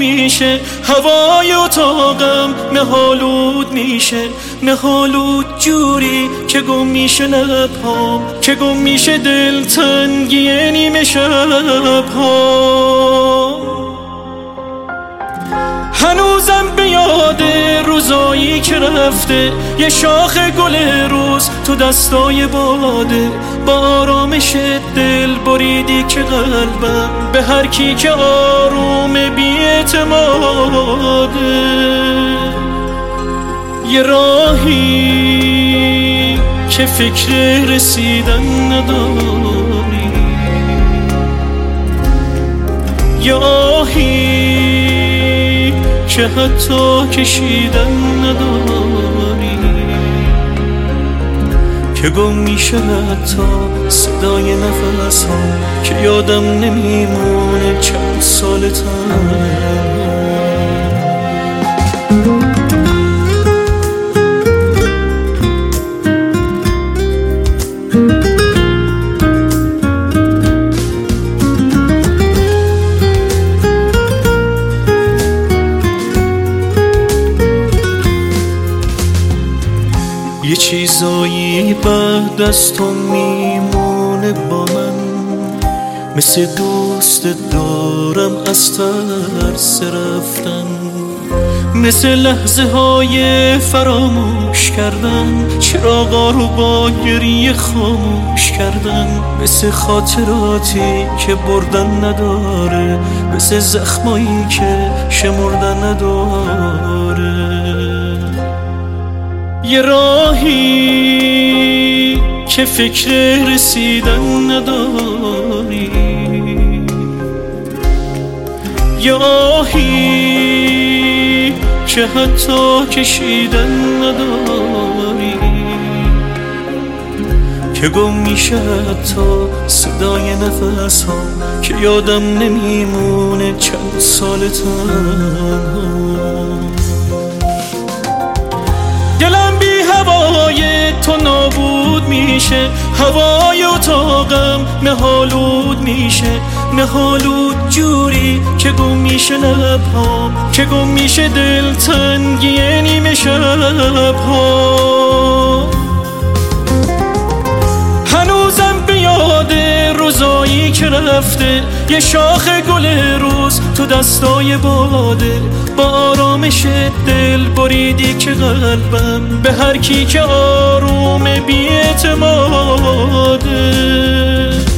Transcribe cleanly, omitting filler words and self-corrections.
میشه، هوای اتاقم مه‌آلود میشه، مه‌آلود جوری که گم میشه لب‌هام، که گم میشه دلتنگی نیمه شب‌ها. هنوزم به یاد روزایی که رفته، یه شاخ گل روز تو دستای باده، با آرامش دل بریدی که قلبم به هر کی که آروم بی‌اعتماده. یه راهی که فکر رسیدن نداری، یه آهی که حتی کشیدن نداری، که گم میشه حتی صدای نفس ها، که یادم نمیمونه چند سال تنها. یه چیزایی بعد از تو میمونه با من، مثل دوست دارم از ترس رفتن، مثل لحظه های فراموش کردن، چراغا رو با گریه خاموش کردن، مثل خاطراتی که بردن نداره، مثل زخمایی که شمردن نداره. یه راهی که فکر رسیدن نداری، یه آهی که حتی کشیدن نداری، که گم میشه حتی صدای نفس ها، که یادم نمیمونه چند سال تنها. دلم بی هوای تو نابود میشه، هوای اتاقم مه‌آلود میشه، مه‌آلود جوری که گم میشه لب‌هام، که گم میشه دلتنگی نیمه شب‌ها. هنوزم به یاد روزایی که رفته، یه شاخ گل روز تو دستای باده، با آرامش دل بریدی که قلبم به هر کی که آروم بی‌اعتماده.